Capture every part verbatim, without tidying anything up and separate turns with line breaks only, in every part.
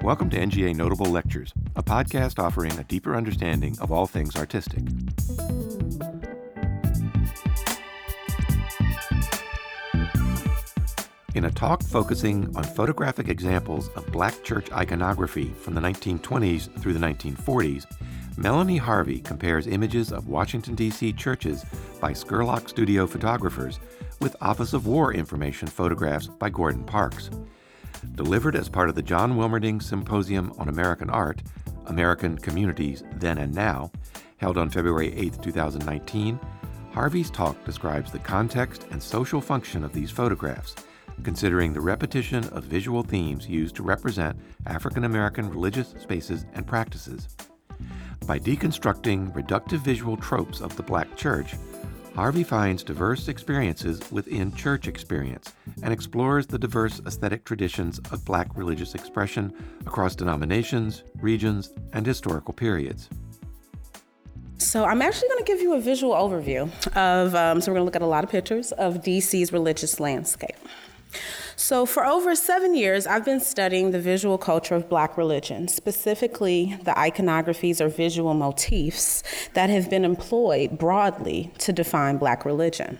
Welcome to N G A Notable Lectures, a podcast offering a deeper understanding of all things artistic. In a talk focusing on photographic examples of Black church iconography from the nineteen twenties through the nineteen forties, Melanie Harvey compares images of Washington, D C churches by Scurlock Studio photographers with Office of War information photographs by Gordon Parks. Delivered as part of the John Wilmerding Symposium on American Art, American Communities Then and Now, held on February eighth, twenty nineteen, Harvey's talk describes the context and social function of these photographs, considering the repetition of visual themes used to represent African American religious spaces and practices. By deconstructing reductive visual tropes of the Black church, Harvey finds diverse experiences within church experience and explores the diverse aesthetic traditions of Black religious expression across denominations, regions, and historical periods.
So I'm actually going to give you a visual overview of, um, so we're going to look at a lot of pictures of D C's religious landscape. So for over seven years, I've been studying the visual culture of Black religion, specifically the iconographies or visual motifs that have been employed broadly to define Black religion.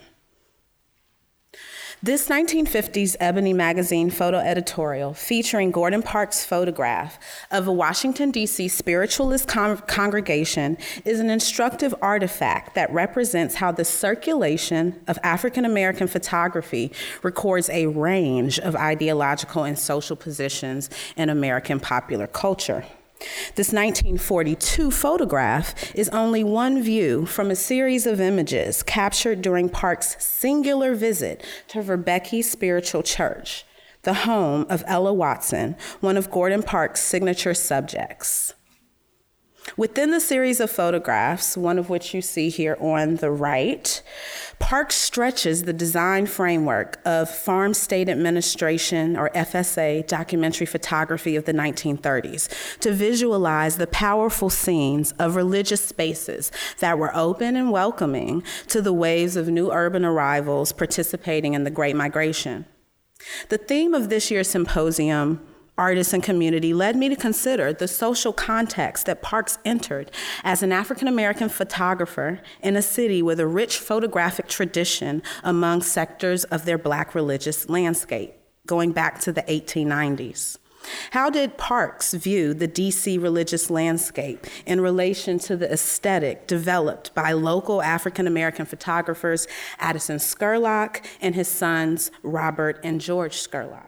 This nineteen fifties Ebony magazine photo editorial featuring Gordon Parks' photograph of a Washington, D C spiritualist con- congregation is an instructive artifact that represents how the circulation of African American photography records a range of ideological and social positions in American popular culture. This nineteen forty-two photograph is only one view from a series of images captured during Parks' singular visit to Verbeke Spiritual Church, the home of Ella Watson, one of Gordon Parks' signature subjects. Within the series of photographs, one of which you see here on the right, Parks stretches the design framework of Farm State Administration, or F S A, documentary photography of the nineteen thirties to visualize the powerful scenes of religious spaces that were open and welcoming to the waves of new urban arrivals participating in the Great Migration. The theme of this year's symposium, Artists and Community, led me to consider the social context that Parks entered as an African American photographer in a city with a rich photographic tradition among sectors of their Black religious landscape, going back to the eighteen nineties. How did Parks view the D C religious landscape in relation to the aesthetic developed by local African American photographers Addison Scurlock and his sons Robert and George Scurlock?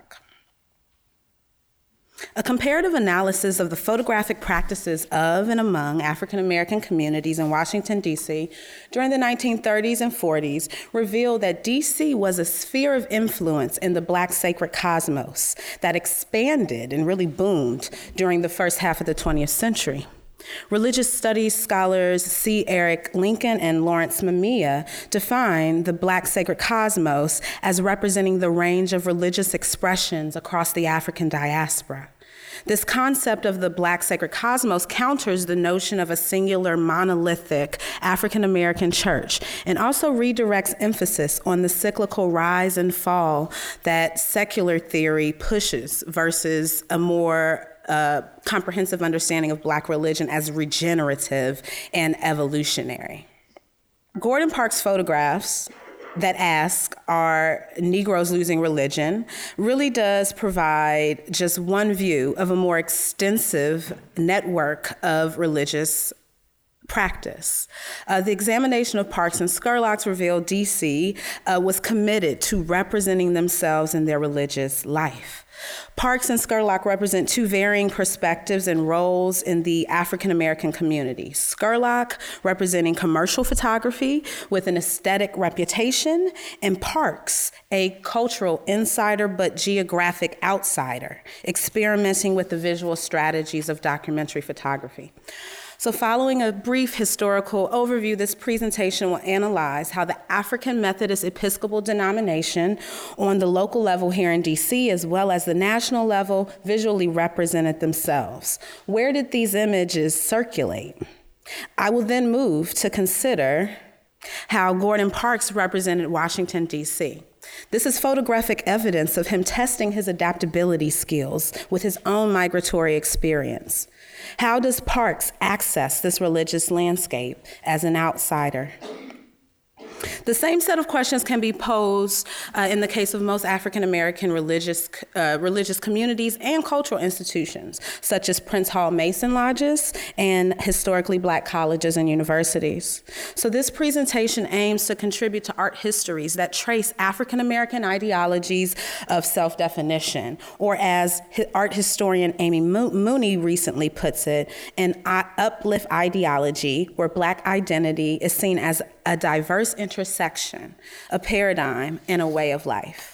A comparative analysis of the photographic practices of and among African American communities in Washington, D C during the nineteen thirties and forties revealed that D C was a sphere of influence in the Black sacred cosmos that expanded and really boomed during the first half of the twentieth century. Religious studies scholars C. Eric Lincoln and Lawrence Mamiya define the Black sacred cosmos as representing the range of religious expressions across the African diaspora. This concept of the Black sacred cosmos counters the notion of a singular monolithic African American church and also redirects emphasis on the cyclical rise and fall that secular theory pushes versus a more Uh, comprehensive understanding of Black religion as regenerative and evolutionary. Gordon Parks' photographs that ask, are Negroes losing religion, really does provide just one view of a more extensive network of religious practice. Uh, the examination of Parks and Scurlock's revealed D C uh, was committed to representing themselves in their religious life. Parks and Scurlock represent two varying perspectives and roles in the African American community. Scurlock representing commercial photography with an aesthetic reputation, and Parks, a cultural insider but geographic outsider, experimenting with the visual strategies of documentary photography. So following a brief historical overview, this presentation will analyze how the African Methodist Episcopal denomination on the local level here in D C, as well as the national level, visually represented themselves. Where did these images circulate? I will then move to consider how Gordon Parks represented Washington, D C. This is photographic evidence of him testing his adaptability skills with his own migratory experience. How does Parks access this religious landscape as an outsider? The same set of questions can be posed uh, in the case of most African American religious uh, religious communities and cultural institutions, such as Prince Hall Mason lodges and historically Black colleges and universities. So this presentation aims to contribute to art histories that trace African American ideologies of self-definition, or as art historian Amy Mooney recently puts it, an uplift ideology where Black identity is seen as a diverse intersection, a paradigm, and a way of life.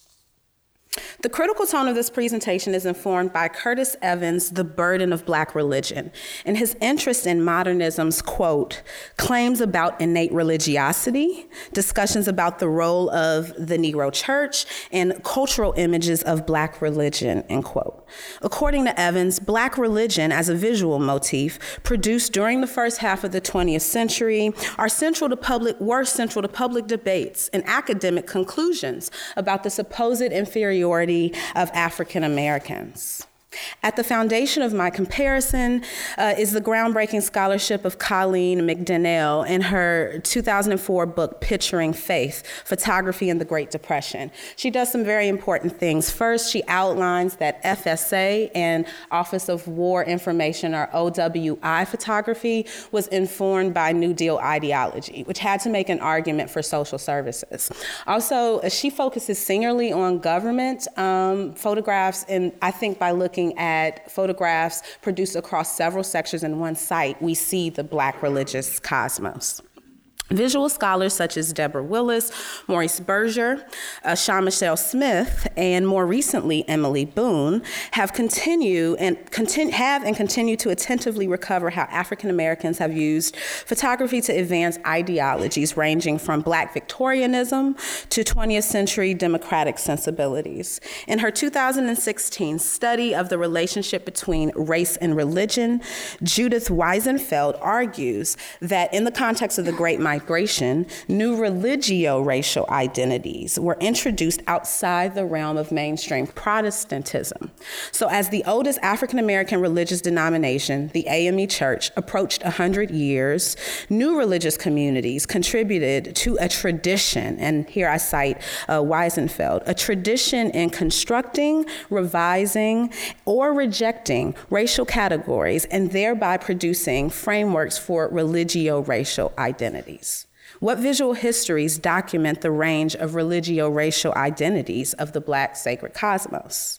The critical tone of this presentation is informed by Curtis Evans' The Burden of Black Religion, and his interest in modernism's, quote, claims about innate religiosity, discussions about the role of the Negro church, and cultural images of Black religion, end quote. According to Evans, Black religion as a visual motif produced during the first half of the twentieth century are central to public, were central to public debates and academic conclusions about the supposed inferiority of African Americans. At the foundation of my comparison uh, is the groundbreaking scholarship of Colleen McDonnell in her two thousand four book, Picturing Faith, Photography in the Great Depression. She does some very important things. First, she outlines that F S A and Office of War Information, or O W I photography, was informed by New Deal ideology, which had to make an argument for social services. Also, she focuses singularly on government um, photographs, and I think by looking at photographs produced across several sections in one site, we see the Black religious cosmos. Visual scholars such as Deborah Willis, Maurice Berger, uh, Sean Michelle Smith, and more recently Emily Boone have continue and continue, have and continue to attentively recover how African Americans have used photography to advance ideologies ranging from Black Victorianism to twentieth century democratic sensibilities. In her two thousand sixteen study of the relationship between race and religion, Judith Weisenfeld argues that in the context of the Great Migration, new religio-racial identities were introduced outside the realm of mainstream Protestantism. So as the oldest African-American religious denomination, the A M E Church, approached one hundred years, new religious communities contributed to a tradition, and here I cite uh, Weisenfeld, a tradition in constructing, revising, or rejecting racial categories, and thereby producing frameworks for religio-racial identities. What visual histories document the range of religio-racial identities of the Black sacred cosmos?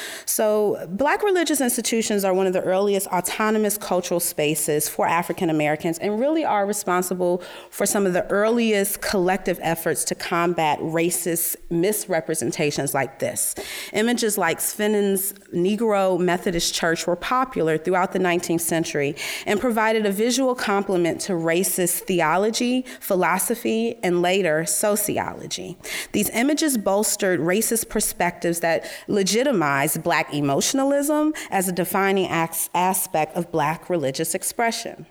So Black religious institutions are one of the earliest autonomous cultural spaces for African Americans and really are responsible for some of the earliest collective efforts to combat racist misrepresentations like this. Images like Svenen's Negro Methodist Church were popular throughout the nineteenth century and provided a visual complement to racist theology, philosophy, and later sociology. These images bolstered racist perspectives that legitimized Black emotionalism as a defining aspect of Black religious expression.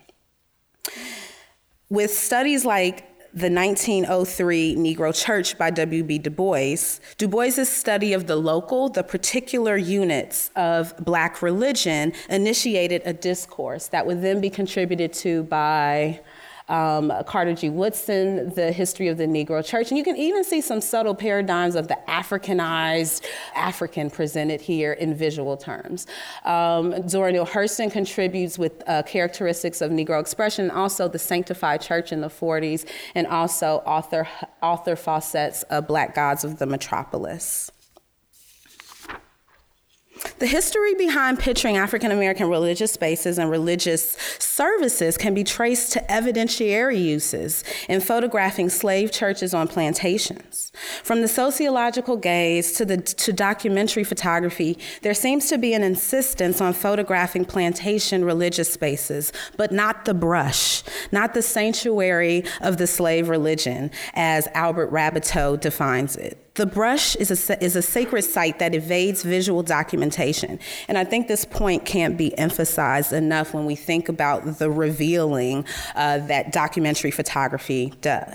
With studies like the nineteen oh three Negro Church by W B Du Bois, Du Bois's study of the local, the particular units of Black religion initiated a discourse that would then be contributed to by Um, Carter G. Woodson, The History of the Negro Church. And you can even see some subtle paradigms of the Africanized African presented here in visual terms. Um, Zora Neale Hurston contributes with uh, characteristics of Negro expression, also the Sanctified Church in the forties, and also Arthur, Arthur Fawcett's uh, Black Gods of the Metropolis. The history behind picturing African American religious spaces and religious services can be traced to evidentiary uses in photographing slave churches on plantations. From the sociological gaze to the to documentary photography, there seems to be an insistence on photographing plantation religious spaces, but not the brush, not the sanctuary of the slave religion, as Albert Raboteau defines it. The brush is a, is a sacred site that evades visual documentation. And I think this point can't be emphasized enough when we think about the revealing uh, that documentary photography does.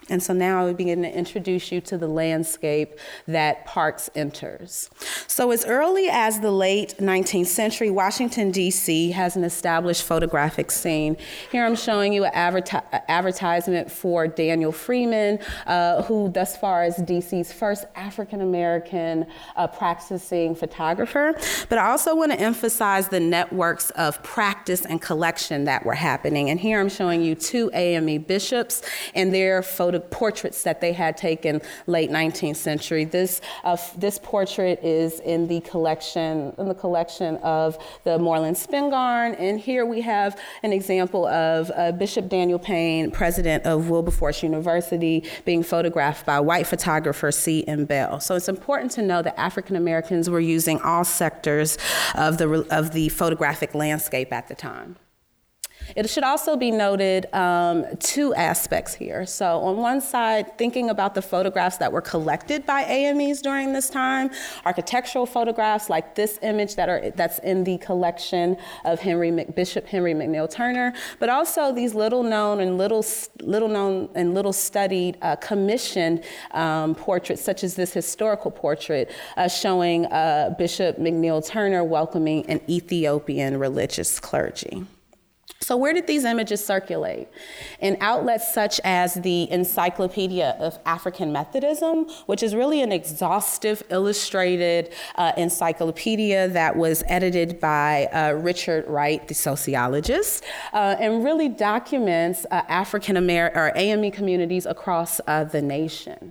And so now I would begin to introduce you to the landscape that Parks enters. So as early as the late nineteenth century, Washington, D C has an established photographic scene. Here I'm showing you an adverti- advertisement for Daniel Freeman, uh, who thus far is D C's first African-American uh, practicing photographer. But I also want to emphasize the networks of practice and collection that were happening. And here I'm showing you two A M E bishops and their photo portraits that they had taken late nineteenth century. This uh, this portrait is in the collection in the collection of the Moreland Spingarn, and here we have an example of uh, Bishop Daniel Payne, president of Wilberforce University, being photographed by white photographer C M Bell. So it's important to know that African Americans were using all sectors of the of the photographic landscape at the time. It should also be noted um, two aspects here. So on one side, thinking about the photographs that were collected by A M Es during this time, architectural photographs like this image that are that's in the collection of Henry Bishop Henry McNeil Turner, but also these little known and little little known and little studied uh, commissioned um, portraits, such as this historical portrait uh, showing uh, Bishop McNeil Turner welcoming an Ethiopian religious clergy. So where did these images circulate? In outlets such as the Encyclopedia of African Methodism, which is really an exhaustive, illustrated uh, encyclopedia that was edited by uh, Richard Wright, the sociologist, uh, and really documents uh, African American or A M E communities across uh, the nation.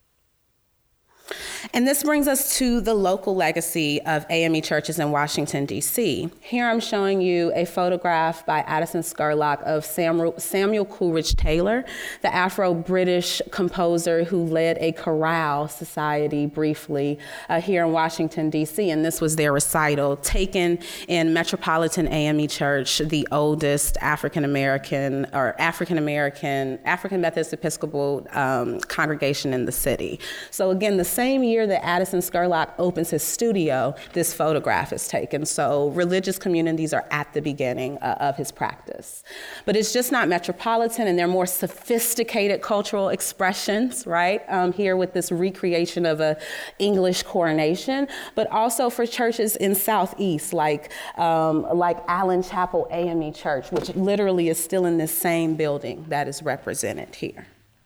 And this brings us to the local legacy of A M E churches in Washington, D C. Here I'm showing you a photograph by Addison Scurlock of Samuel, Samuel Coleridge Taylor, the Afro-British composer who led a chorale society briefly uh, here in Washington, D C. And this was their recital taken in Metropolitan A M E Church, the oldest African-American or African-American, African Methodist Episcopal um, congregation in the city. So again, the same year that Addison Scurlock opens his studio, this photograph is taken. So religious communities are at the beginning uh, of his practice. But it's just not metropolitan, and they're more sophisticated cultural expressions, right? Um, here with this recreation of a English coronation, but also for churches in Southeast, like, um, like Allen Chapel A M E Church, which literally is still in this same building that is represented here.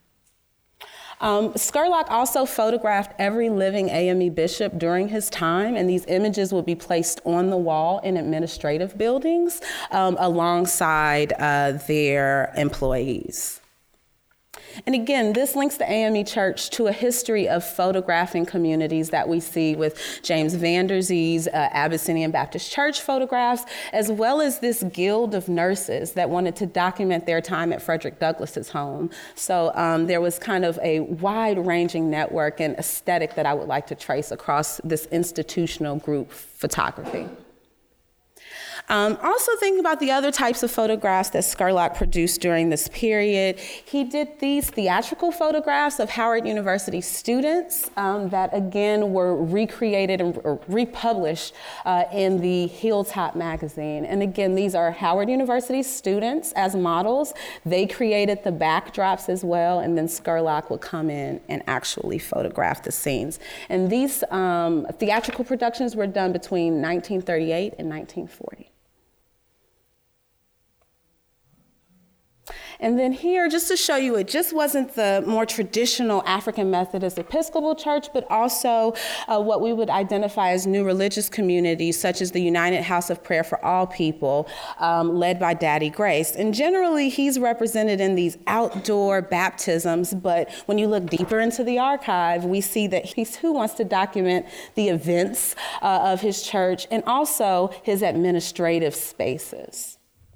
Um, Scurlock also photographed every living A M E bishop during his time, and these images would be placed on the wall in administrative buildings um, alongside uh, their employees. And again, this links the A M E Church to a history of photographing communities that we see with James Vanderzee's uh, Abyssinian Baptist Church photographs, as well as this guild of nurses that wanted to document their time at Frederick Douglass's home. So um, there was kind of a wide-ranging network and aesthetic that I would like to trace across this institutional group photography. Um, also thinking about the other types of photographs that Scurlock produced during this period, he did these theatrical photographs of Howard University students um, that again were recreated and or republished uh, in the Hilltop magazine. And again, these are Howard University students as models. They created the backdrops as well, and then Scurlock would come in and actually photograph the scenes. And these um, theatrical productions were done between nineteen thirty-eight and nineteen forty. And then here, just to show you, it just wasn't the more traditional African Methodist Episcopal Church, but also uh, what we would identify as new religious communities, such as the United House of Prayer for All People, um, led by Daddy Grace. And generally, he's represented in these outdoor baptisms, but when you look deeper into the archive, we see that he's who wants to document the events uh, of his church and also his administrative spaces.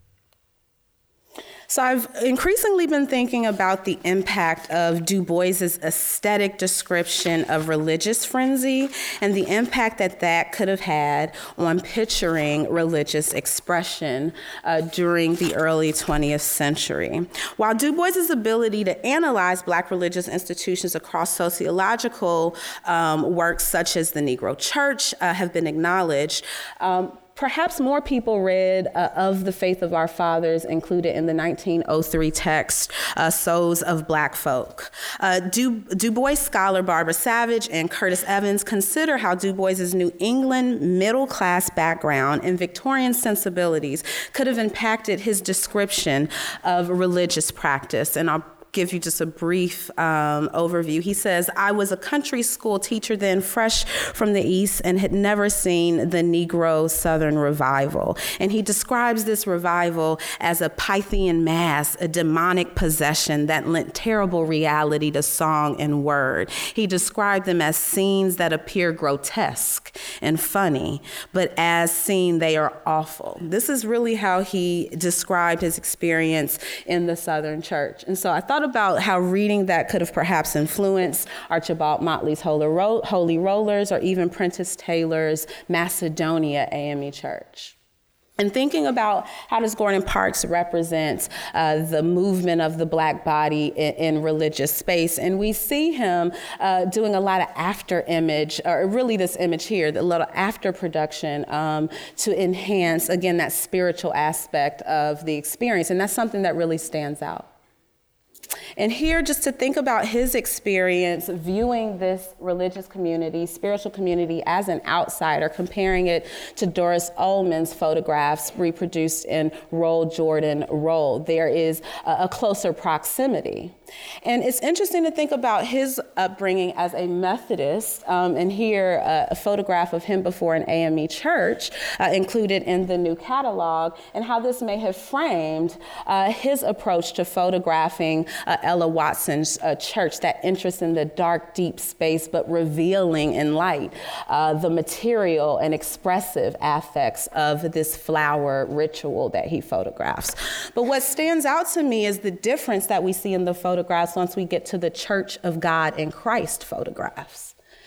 So I've increasingly been thinking about the impact of Du Bois's aesthetic description of religious frenzy and the impact that that could have had on picturing religious expression uh, during the early twentieth century. While Du Bois's ability to analyze Black religious institutions across sociological um, works such as the Negro Church uh, have been acknowledged, um, Perhaps more people read uh, Of the Faith of Our Fathers, included in the nineteen oh three text, uh, Souls of Black Folk. Uh, du, Du Bois scholar Barbara Savage and Curtis Evans consider how Du Bois's New England middle-class background and Victorian sensibilities could have impacted his description of religious practice. And I'll give you just a brief um, overview. He says, I was a country school teacher then, fresh from the East, and had never seen the Negro Southern revival. And he describes this revival as a Pythian mass, a demonic possession that lent terrible reality to song and word. He described them as scenes that appear grotesque and funny, but as seen, they are awful. This is really how he described his experience in the Southern church. And so I thought about how reading that could have perhaps influenced Archibald Motley's Holy Rollers or even Prentice Taylor's Macedonia A M E Church. And thinking about how does Gordon Parks represent uh, the movement of the Black body in, in religious space. And we see him uh, doing a lot of after image, or really this image here, the little after production um, to enhance, again, that spiritual aspect of the experience. And that's something that really stands out. And here, just to think about his experience viewing this religious community, spiritual community, as an outsider, comparing it to Doris Ullman's photographs reproduced in Roll Jordan Roll, there is a, a closer proximity. And it's interesting to think about his upbringing as a Methodist, um, and here uh, a photograph of him before an A M E church uh, included in the new catalog, and how this may have framed uh, his approach to photographing uh, Ella Watson's uh, church, that interest in the dark, deep space, but revealing in light uh, the material and expressive affects of this flower ritual that he photographs. But what stands out to me is the difference that we see in the photographs once we get to the Church of God in Christ photographs.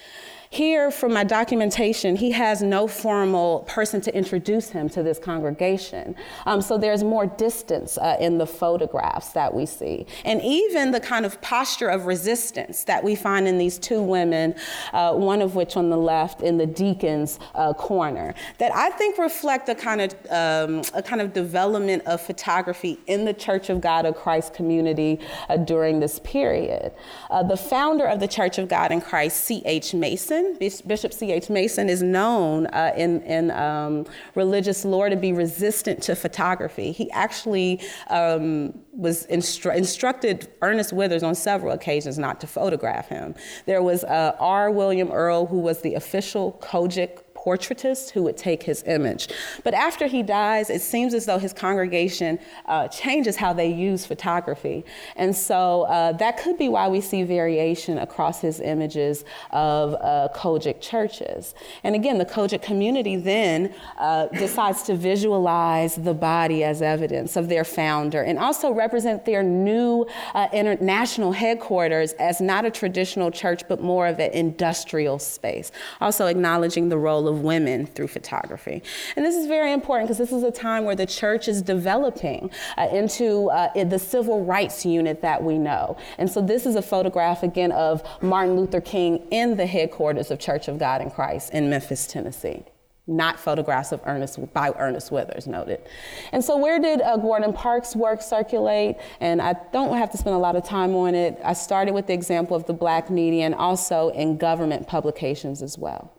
Here, from my documentation, he has no formal person to introduce him to this congregation. Um, so there's more distance uh, in the photographs that we see. And even the kind of posture of resistance that we find in these two women, uh, one of which on the left in the deacon's uh, corner, that I think reflect a kind of um, a kind of development of photography in the Church of God of Christ community uh, during this period. Uh, the founder of the Church of God in Christ, C H Mason, Bishop C H Mason, is known uh, in, in um, religious lore to be resistant to photography. He actually um, was instru- instructed Ernest Withers on several occasions not to photograph him. There was uh, R. William Earl, who was the official Kojic portraitist, who would take his image. But after he dies, it seems as though his congregation uh, changes how they use photography. And so uh, that could be why we see variation across his images of uh, Kojic churches. And again, the Kojic community then uh, decides to visualize the body as evidence of their founder, and also represent their new uh, international headquarters as not a traditional church, but more of an industrial space, also acknowledging the role of women through photography. And this is very important because this is a time where the church is developing uh, into uh, the civil rights unit that we know. And so this is a photograph, again, of Martin Luther King in the headquarters of Church of God in Christ in Memphis, Tennessee. Not photographs of Ernest by Ernest Withers, noted. And so where did uh, Gordon Parks' work circulate? And I don't have to spend a lot of time on it. I started with the example of the Black media and also in government publications as well.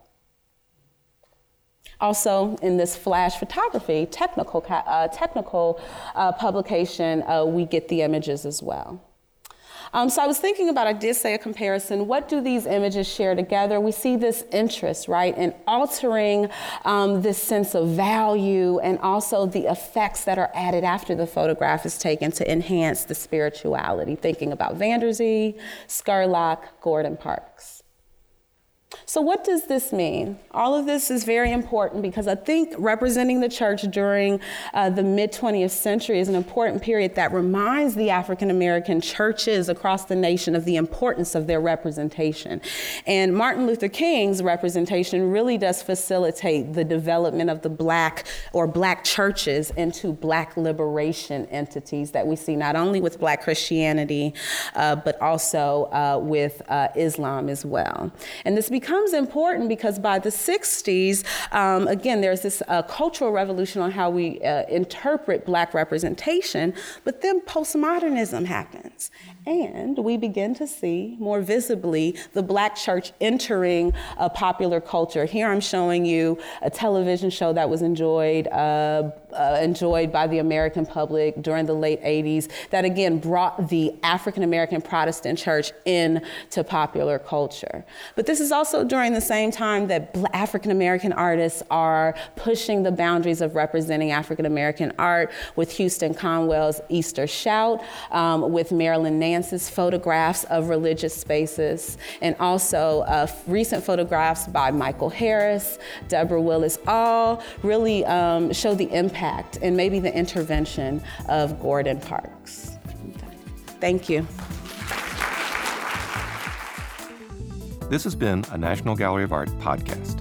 Also, in this flash photography, technical, uh, technical uh, publication, uh, we get the images as well. Um, so I was thinking about, I did say a comparison. What do these images share together? We see this interest, right, in altering um, this sense of value, and also the effects that are added after the photograph is taken to enhance the spirituality. Thinking about Vanderzee, Scurlock, Gordon Parks. So what does this mean? All of this is very important because I think representing the church during uh, the mid-twentieth century is an important period that reminds the African-American churches across the nation of the importance of their representation. And Martin Luther King's representation really does facilitate the development of the Black or Black churches into Black liberation entities that we see not only with Black Christianity, uh, but also uh, with uh, Islam as well. And this becomes becomes important because by the sixties, um, again, there's this uh, cultural revolution on how we uh, interpret Black representation, but then postmodernism happens. And we begin to see more visibly the Black church entering a popular culture. Here I'm showing you a television show that was enjoyed uh, uh, enjoyed by the American public during the late eighties that again brought the African American Protestant church into popular culture. But this is also during the same time that African American artists are pushing the boundaries of representing African American art with Houston Conwell's Easter Shout, um, with Marilyn Nance's photographs of religious spaces, and also uh, recent photographs by Michael Harris, Deborah Willis, all really um, show the impact and maybe the intervention of Gordon Parks. Thank you.
This has been a National Gallery of Art podcast.